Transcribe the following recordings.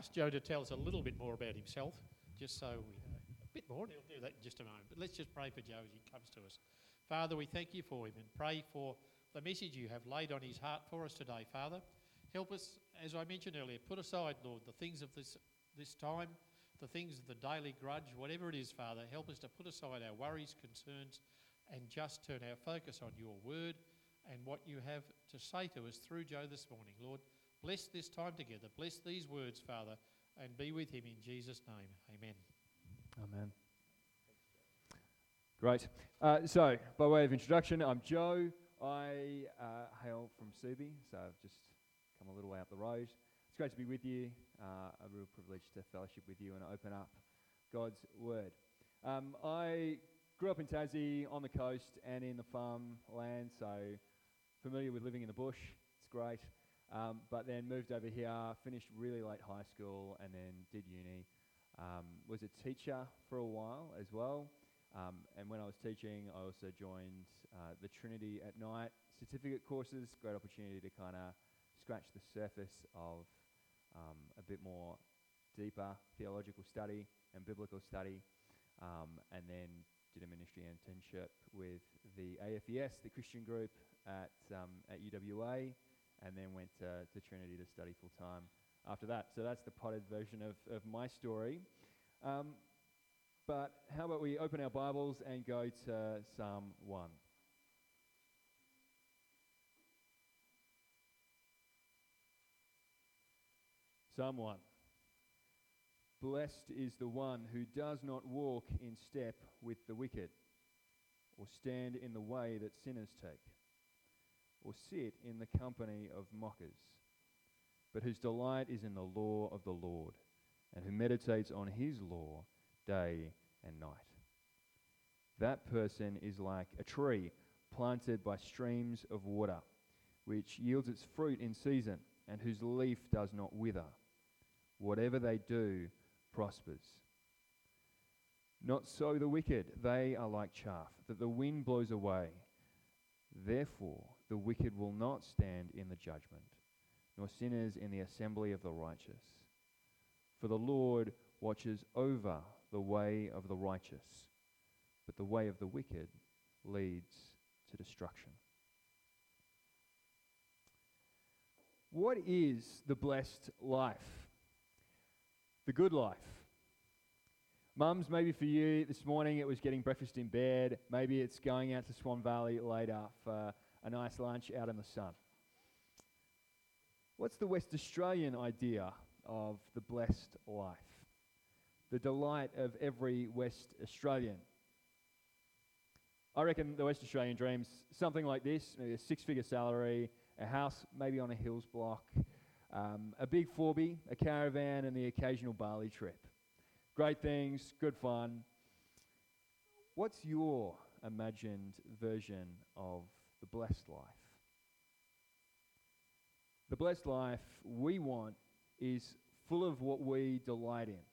ask Joe to tell us a little bit more about himself, just so we know a bit more, and he'll do that in just a moment. But let's just pray for Joe as he comes to us. Father, we thank you for him and pray for the message you have laid on his heart for us today, Father. Help us, as I mentioned earlier, put aside, Lord, the things of this time, the things of the daily grudge, whatever it is, Father. Help us to put aside our worries, concerns, and just turn our focus on your word and what you have to say to us through Joe this morning. Lord, bless this time together. Bless these words, Father, and be with him in Jesus' name. Amen. Amen. Great. So, by way of introduction, I'm Joe. I hail from Subi, so I've just come a little way up the road. It's great to be with you. A real privilege to fellowship with you and open up God's Word. I grew up in Tassie, on the coast and in the farmland, so familiar with living in the bush. It's great. But then moved over here, finished really late high school, and then did uni. Was a teacher for a while as well. And when I was teaching, I also joined the Trinity at Night certificate courses. Great opportunity to kind of scratch the surface of a bit more deeper theological study and biblical study. And then did a ministry internship with the AFES, the Christian group at UWA, and then went to Trinity to study full time after that. So that's the potted version of my story. But how about we open our Bibles and go to Psalm 1. Psalm 1. Blessed is the one who does not walk in step with the wicked, or stand in the way that sinners take, or sit in the company of mockers, but whose delight is in the law of the Lord, and who meditates on his law day and night. That person is like a tree planted by streams of water, which yields its fruit in season, and whose leaf does not wither. Whatever they do prospers. Not so the wicked, they are like chaff that the wind blows away. Therefore the wicked will not stand in the judgment, nor sinners in the assembly of the righteous. For the Lord watches over the way of the righteous, but the way of the wicked leads to destruction. What is the blessed life? The good life. Mums, maybe for you this morning it was getting breakfast in bed. Maybe it's going out to Swan Valley later for a nice lunch out in the sun. What's the West Australian idea of the blessed life? The delight of every West Australian. I reckon the West Australian dream's something like this, maybe a 6-figure salary, a house maybe on a hills block, a big 4B, a caravan, and the occasional Bali trip. Great things, good fun. What's your imagined version of the blessed life? The blessed life we want is full of what we delight in.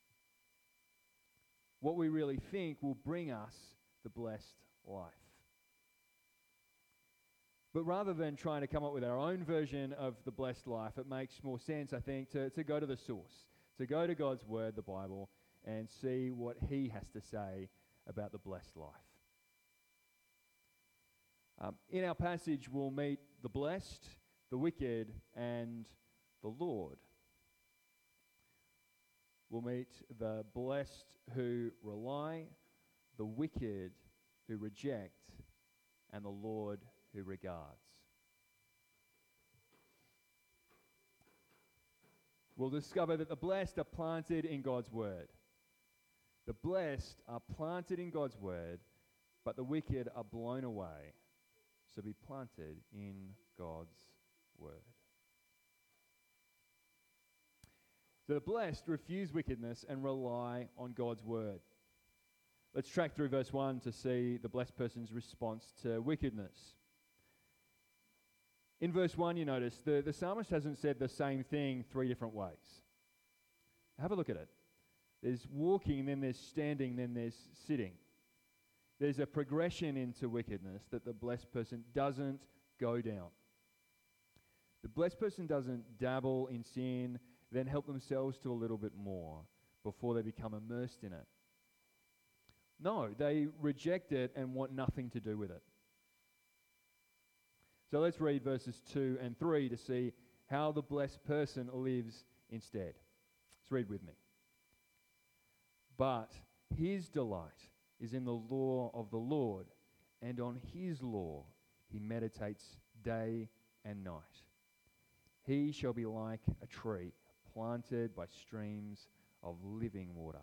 What we really think will bring us the blessed life. But rather than trying to come up with our own version of the blessed life, it makes more sense, I think, to go to the source, to go to God's Word, the Bible, and see what He has to say about the blessed life. In our passage, we'll meet the blessed, the wicked, and the Lord. We'll meet the blessed who rely, the wicked who reject, and the Lord who regards. We'll discover that the blessed are planted in God's Word. The blessed are planted in God's Word, but the wicked are blown away. So be planted in God's Word. So the blessed refuse wickedness and rely on God's Word. Let's track through verse 1 to see the blessed person's response to wickedness. In verse 1, you notice the psalmist hasn't said the same thing 3 different ways. Have a look at it. There's walking, then there's standing, then there's sitting. There's a progression into wickedness that the blessed person doesn't go down. The blessed person doesn't dabble in sin, then help themselves to a little bit more before they become immersed in it. No, they reject it and want nothing to do with it. So let's read verses 2 and 3 to see how the blessed person lives instead. Let's read with me. But his delight is in the law of the Lord, and on his law he meditates day and night. He shall be like a tree planted by streams of living water.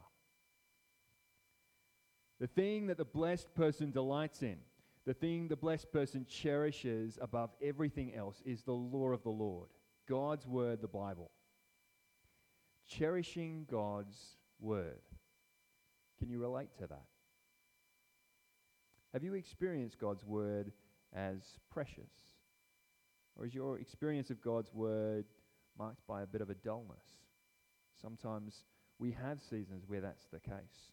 The thing that the blessed person delights in, the thing the blessed person cherishes above everything else is the law of the Lord, God's word, the Bible. Cherishing God's word. Can you relate to that? Have you experienced God's word as precious? Or is your experience of God's word marked by a bit of a dullness? Sometimes we have seasons where that's the case.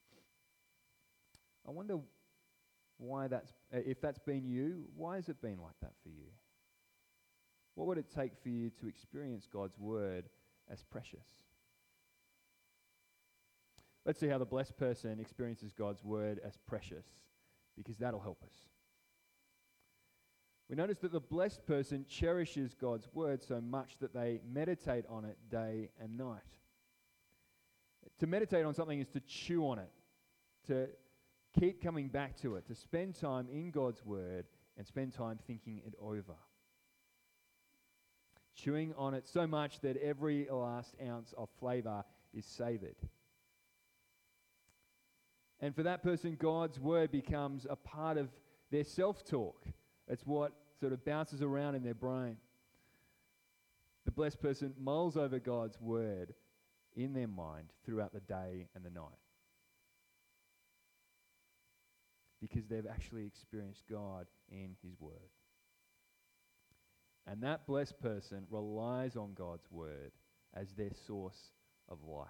I wonder why if that's been you, why has it been like that for you? What would it take for you to experience God's word as precious? Let's see how the blessed person experiences God's word as precious, because that'll help us. We notice that the blessed person cherishes God's word so much that they meditate on it day and night. To meditate on something is to chew on it, to keep coming back to it, to spend time in God's word and spend time thinking it over. Chewing on it so much that every last ounce of flavor is savored. And for that person, God's word becomes a part of their self-talk. It's what sort of bounces around in their brain. The blessed person mulls over God's word in their mind throughout the day and the night, because they've actually experienced God in his word. And that blessed person relies on God's word as their source of life,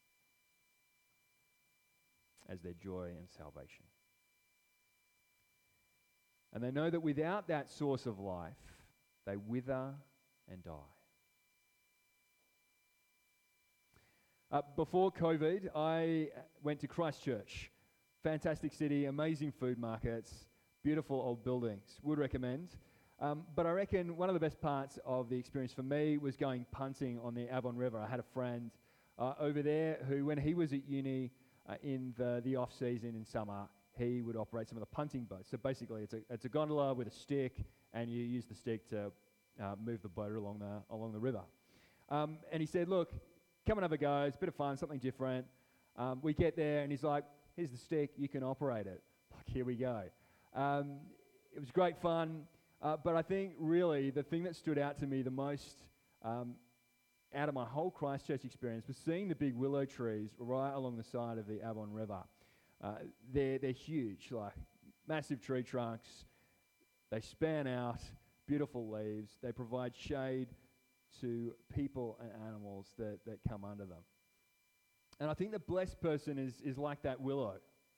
as their joy and salvation. And they know that without that source of life, they wither and die. Before COVID, I went to Christchurch. Fantastic city, amazing food markets, beautiful old buildings. Would recommend. But I reckon one of the best parts of the experience for me was going punting on the Avon River. I had a friend over there who, when he was at uni in the off-season in summer, he would operate some of the punting boats. So basically it's a gondola with a stick, and you use the stick to move the boat along the river. And he said, look, come and have a go. It's a bit of fun, something different. We get there, and he's like, here's the stick, you can operate it. Like, here we go. It was great fun, but I think really the thing that stood out to me the most out of my whole Christchurch experience was seeing the big willow trees right along the side of the Avon River. They're huge, like massive tree trunks. They span out, beautiful leaves. They provide shade to people and animals that come under them. And I think the blessed person is like that willow,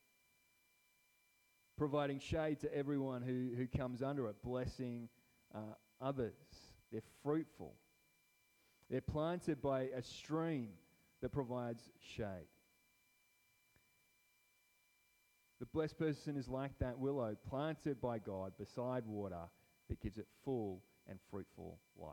providing shade to everyone who comes under it, blessing others. They're fruitful. They're planted by a stream that provides shade. The blessed person is like that willow, planted by God beside water that gives it full and fruitful life.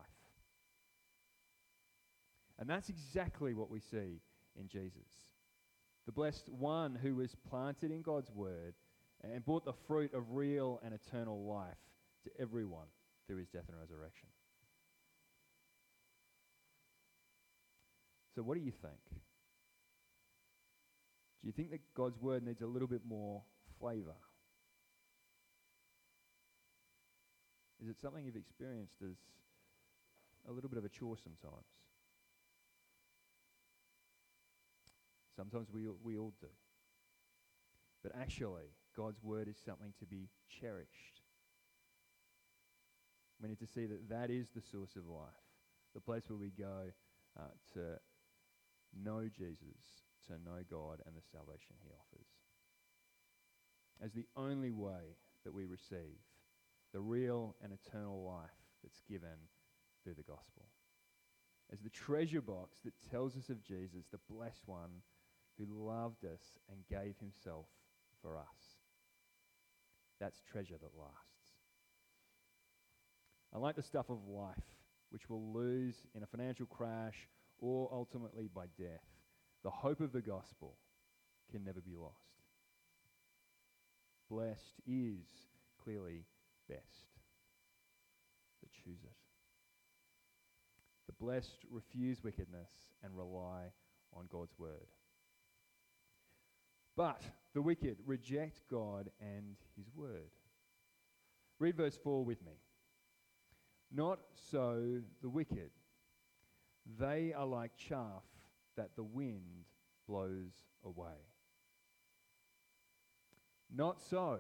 And that's exactly what we see in Jesus. The blessed one who was planted in God's word and brought the fruit of real and eternal life to everyone through his death and resurrection. So what do you think? Do you think that God's word needs a little bit more flavor? Is it something you've experienced as a little bit of a chore sometimes? Sometimes we all do. But actually, God's word is something to be cherished. We need to see that is the source of life, the place where we go to know Jesus, to know God and the salvation he offers, as the only way that we receive the real and eternal life that's given through the gospel. as the treasure box that tells us of Jesus, the blessed one who loved us and gave himself for us. That's treasure that lasts. Unlike the stuff of life, which we'll lose in a financial crash or ultimately by death, the hope of the gospel can never be lost. Blessed is clearly best. So choose it. The blessed refuse wickedness and rely on God's word. But the wicked reject God and his word. Read verse 4 with me. Not so the wicked. They are like chaff that the wind blows away. Not so.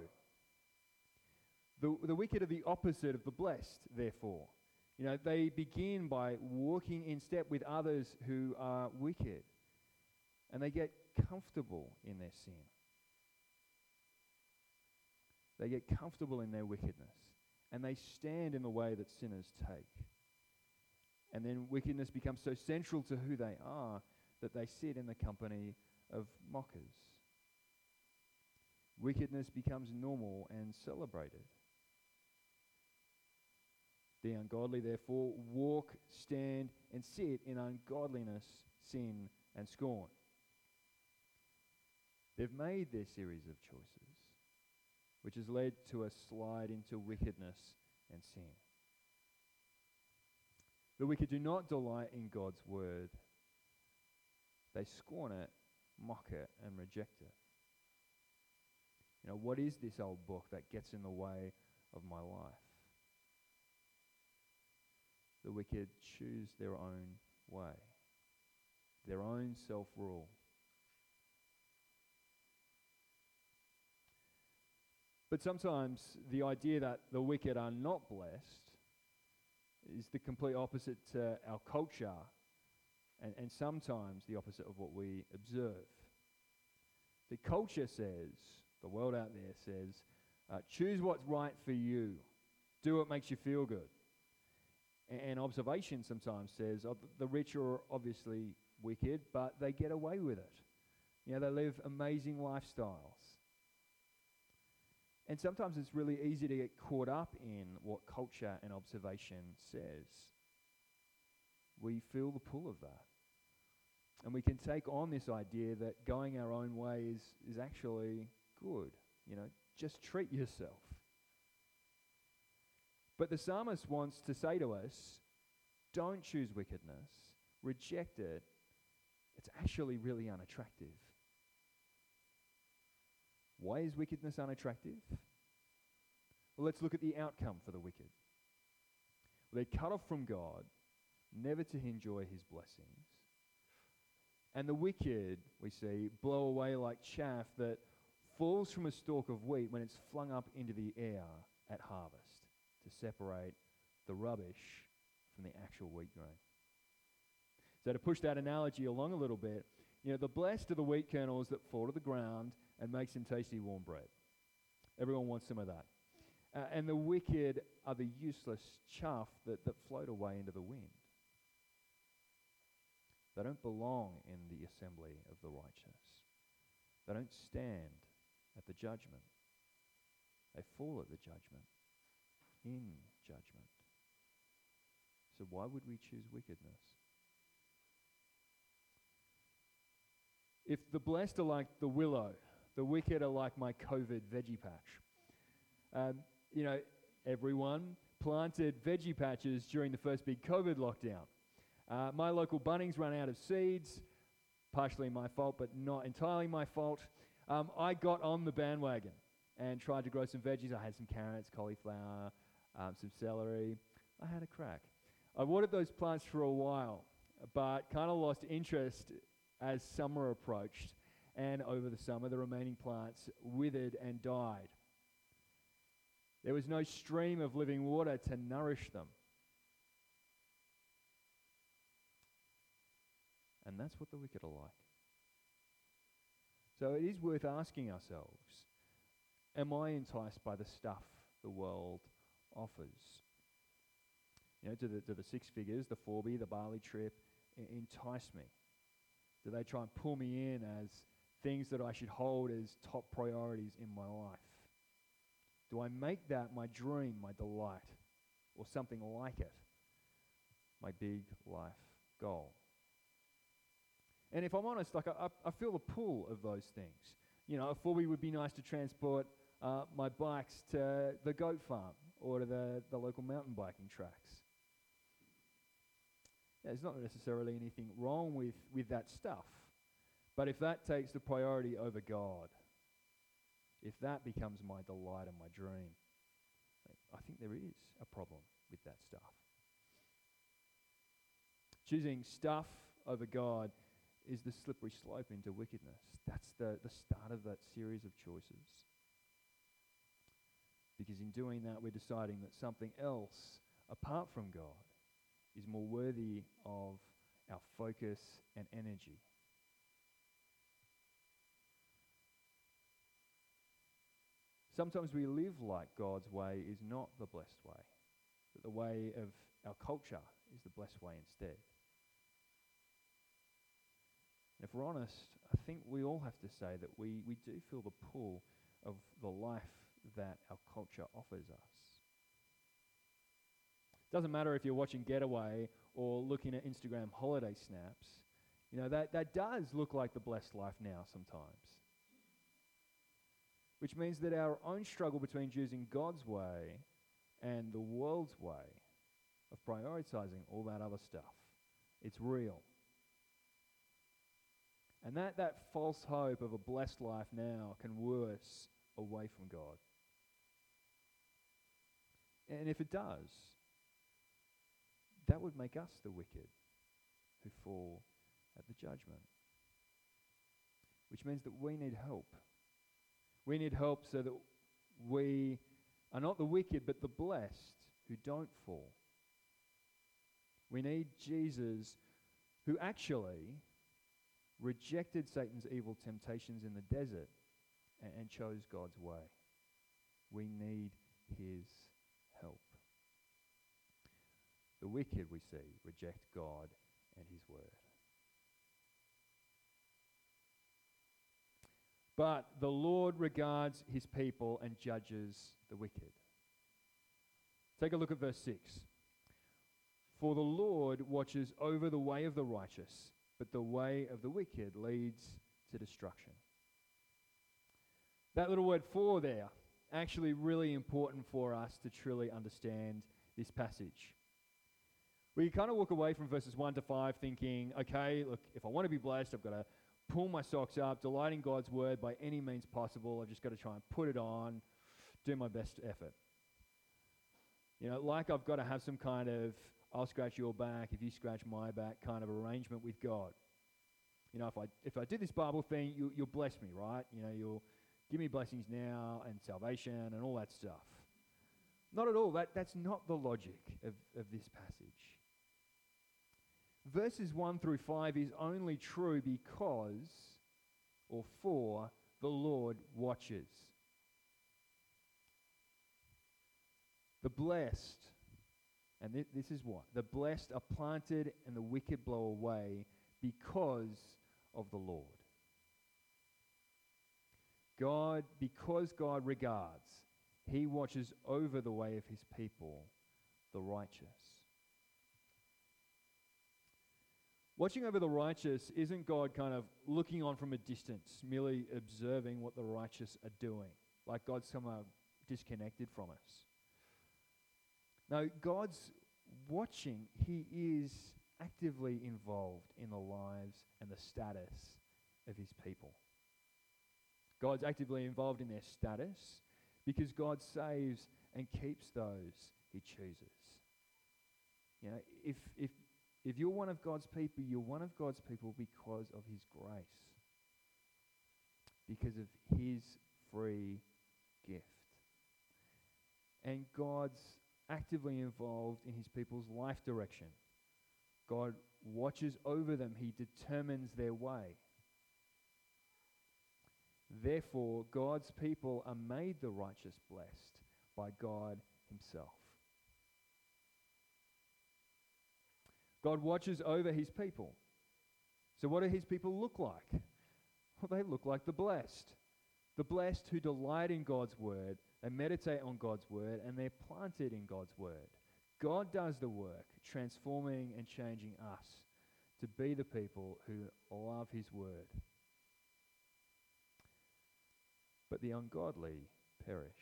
The wicked are the opposite of the blessed, therefore. You know, they begin by walking in step with others who are wicked, and they get comfortable in their sin. They get comfortable in their wickedness, and they stand in the way that sinners take. And then wickedness becomes so central to who they are that they sit in the company of mockers. Wickedness becomes normal and celebrated. The ungodly, therefore, walk, stand, and sit in ungodliness, sin, and scorn. They've made their series of choices, which has led to a slide into wickedness and sin. The wicked do not delight in God's word. They scorn it, mock it, and reject it. You know, what is this old book that gets in the way of my life? The wicked choose their own way, their own self-rule. But sometimes the idea that the wicked are not blessed is the complete opposite to our culture, and sometimes the opposite of what we observe. The culture says, the world out there says, choose what's right for you. Do what makes you feel good. And observation sometimes says, the rich are obviously wicked, but they get away with it. You know, they live amazing lifestyles. And sometimes it's really easy to get caught up in what culture and observation says. We feel the pull of that. And we can take on this idea that going our own way is actually good. You know, just treat yourself. But the psalmist wants to say to us, don't choose wickedness, reject it. It's actually really unattractive. Why is wickedness unattractive? Well, let's look at the outcome for the wicked. Well, they're cut off from God, never to enjoy his blessings. And the wicked, we see, blow away like chaff that falls from a stalk of wheat when it's flung up into the air at harvest to separate the rubbish from the actual wheat grain. So to push that analogy along a little bit, you know, the blessed are the wheat kernels that fall to the ground and make some tasty warm bread. Everyone wants some of that. And the wicked are the useless chaff that float away into the wind. They don't belong in the assembly of the righteous. They don't stand at the judgment. They fall at the judgment, in judgment. So why would we choose wickedness? If the blessed are like the willow, the wicked are like my COVID veggie patch. You know, everyone planted veggie patches during the first big COVID lockdown. My local Bunnings ran out of seeds, partially my fault, but not entirely my fault. I got on the bandwagon and tried to grow some veggies. I had some carrots, cauliflower, some celery. I had a crack. I watered those plants for a while, but kind of lost interest as summer approached. And over the summer, the remaining plants withered and died. There was no stream of living water to nourish them. And that's what the wicked are like. So it is worth asking ourselves, am I enticed by the stuff the world offers? Do the six figures, the Forby, the Bali trip, entice me? Do they try and pull me in as things that I should hold as top priorities in my life? Do I make that my dream, my delight, or something like it, my big life goal? And if I'm honest, I feel the pull of those things. A Forby would be nice to transport my bikes to the goat farm or to the local mountain biking tracks. There's not necessarily anything wrong with that stuff. But if that takes the priority over God, if that becomes my delight and my dream, I think there is a problem with that stuff. Choosing stuff over God is the slippery slope into wickedness. That's the start of that series of choices. Because in doing that, we're deciding that something else, apart from God, is more worthy of our focus and energy. Sometimes we live like God's way is not the blessed way, that the way of our culture is the blessed way instead. And if we're honest, I think we all have to say that we do feel the pull of the life that our culture offers us. Doesn't matter if you're watching Getaway or looking at Instagram holiday snaps, that does look like the blessed life now sometimes. Which means that our own struggle between choosing God's way and the world's way of prioritizing all that other stuff, it's real. And that false hope of a blessed life now can woo us away from God. And if it does, that would make us the wicked who fall at the judgment. Which means that we need help. We need help so that we are not the wicked, but the blessed who don't fall. We need Jesus, who actually rejected Satan's evil temptations in the desert and chose God's way. We need his help. The wicked, we see, reject God and his word. But the Lord regards his people and judges the wicked. Take a look at verse 6. For the Lord watches over the way of the righteous, but the way of the wicked leads to destruction. That little word "for" there, actually really important for us to truly understand this passage. We kind of walk away from verses 1 to 5 thinking, okay, look, if I want to be blessed, I've got to pull my socks up, delight in God's word by any means possible. I've just got to try and put it on, do my best effort. Like I've got to have some kind of I'll scratch your back if you scratch my back kind of arrangement with God. If I do this Bible thing, you'll bless me, right? You'll give me blessings now and salvation and all that stuff. Not at all. That's not the logic of this passage. Verses 1 through 5 is only true because, or for, the Lord watches. The blessed, and this is what? The blessed are planted and the wicked blow away because of the Lord. Because God regards, he watches over the way of his people, the righteous. Watching over the righteous isn't God kind of looking on from a distance, merely observing what the righteous are doing, like God's somehow disconnected from us. No, God's watching. He is actively involved in the lives and the status of his people. God's actively involved in their status because God saves and keeps those he chooses. If you're one of God's people, you're one of God's people because of his grace, because of his free gift. And God's actively involved in his people's life direction. God watches over them. He determines their way. Therefore, God's people are made the righteous blessed by God himself. God watches over his people. So what do his people look like? Well, they look like the blessed. The blessed who delight in God's word, they meditate on God's word, and they're planted in God's word. God does the work, transforming and changing us to be the people who love his word. But the ungodly perish.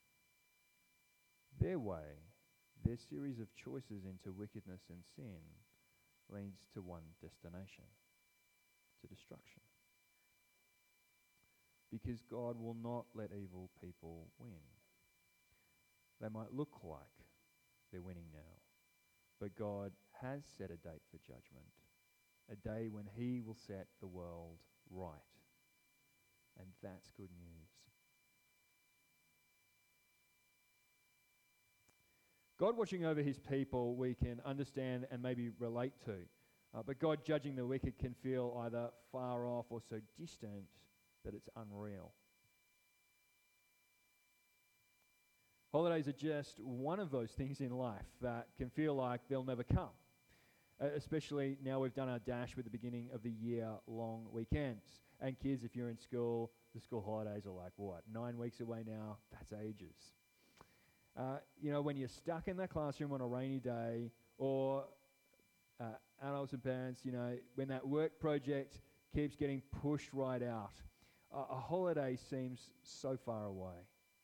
Their way, their series of choices into wickedness and sin leads to one destination, to destruction. Because God will not let evil people win. They might look like they're winning now, but God has set a date for judgment, a day when he will set the world right. And that's good news. God watching over his people we can understand and maybe relate to. But God judging the wicked can feel either far off or so distant that it's unreal. Holidays are just one of those things in life that can feel like they'll never come. Especially now we've done our dash with the beginning of the year long weekends. And kids, if you're in school, the school holidays are like, 9 weeks away now? That's ages. When you're stuck in that classroom on a rainy day, or adults and parents, when that work project keeps getting pushed right out, a holiday seems so far away.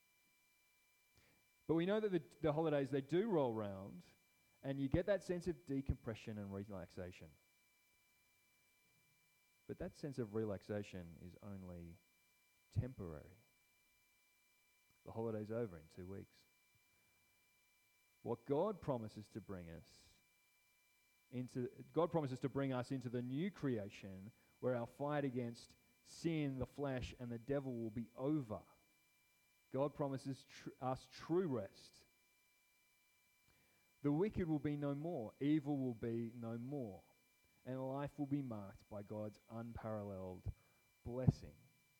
But we know that the holidays, they do roll round, and you get that sense of decompression and relaxation. But that sense of relaxation is only temporary. The holiday's over in 2 weeks. What God promises to bring us into the new creation where our fight against sin, the flesh, and the devil will be over. God promises us true rest. The wicked will be no more. Evil will be no more. And life will be marked by God's unparalleled blessing.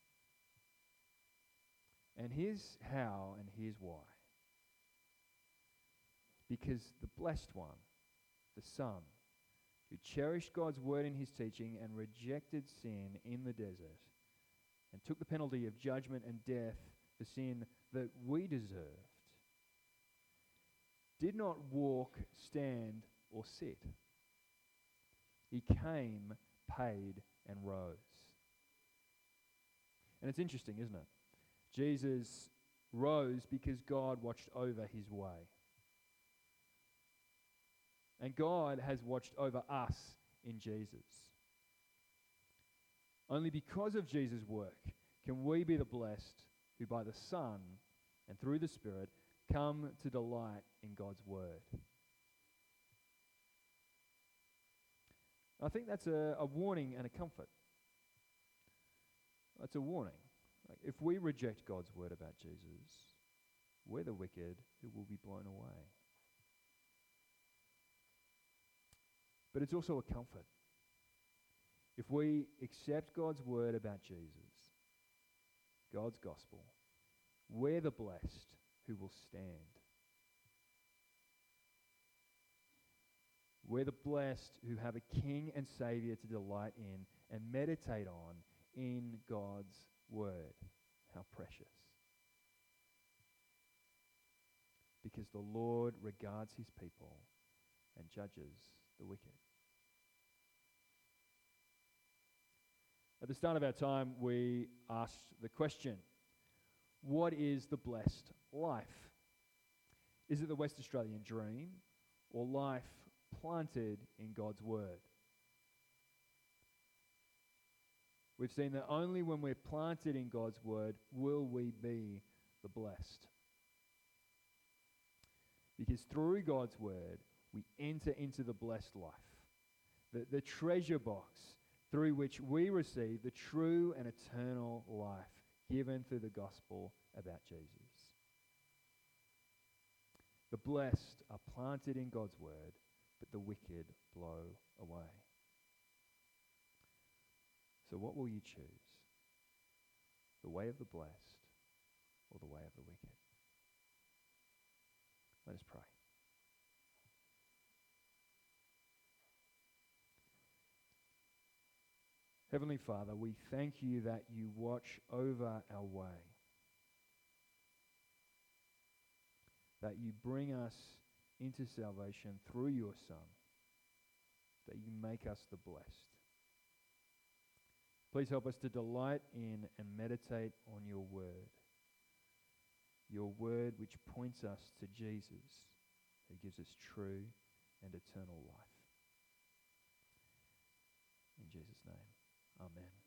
And here's how and here's why. Because the blessed one, the Son, who cherished God's word in his teaching and rejected sin in the desert, and took the penalty of judgment and death for sin that we deserved, did not walk, stand, or sit. He came, paid, and rose. And it's interesting, isn't it? Jesus rose because God watched over his way. And God has watched over us in Jesus. Only because of Jesus' work can we be the blessed who by the Son and through the Spirit come to delight in God's word. I think that's a warning and a comfort. That's a warning. Like, if we reject God's word about Jesus, we're the wicked who will be blown away. But it's also a comfort. If we accept God's word about Jesus, God's gospel, we're the blessed who will stand. We're the blessed who have a King and Saviour to delight in and meditate on in God's word. How precious. Because the Lord regards his people and judges the wicked. At the start of our time, we asked the question, what is the blessed life? Is it the West Australian dream or life planted in God's word? We've seen that only when we're planted in God's word will we be the blessed. Because through God's word, we enter into the blessed life, the treasure box through which we receive the true and eternal life given through the gospel about Jesus. The blessed are planted in God's word, but the wicked blow away. So what will you choose? The way of the blessed or the way of the wicked? Let us pray. Heavenly Father, we thank you that you watch over our way, that you bring us into salvation through your Son, that you make us the blessed. Please help us to delight in and meditate on your word which points us to Jesus, who gives us true and eternal life. In Jesus' name, amen.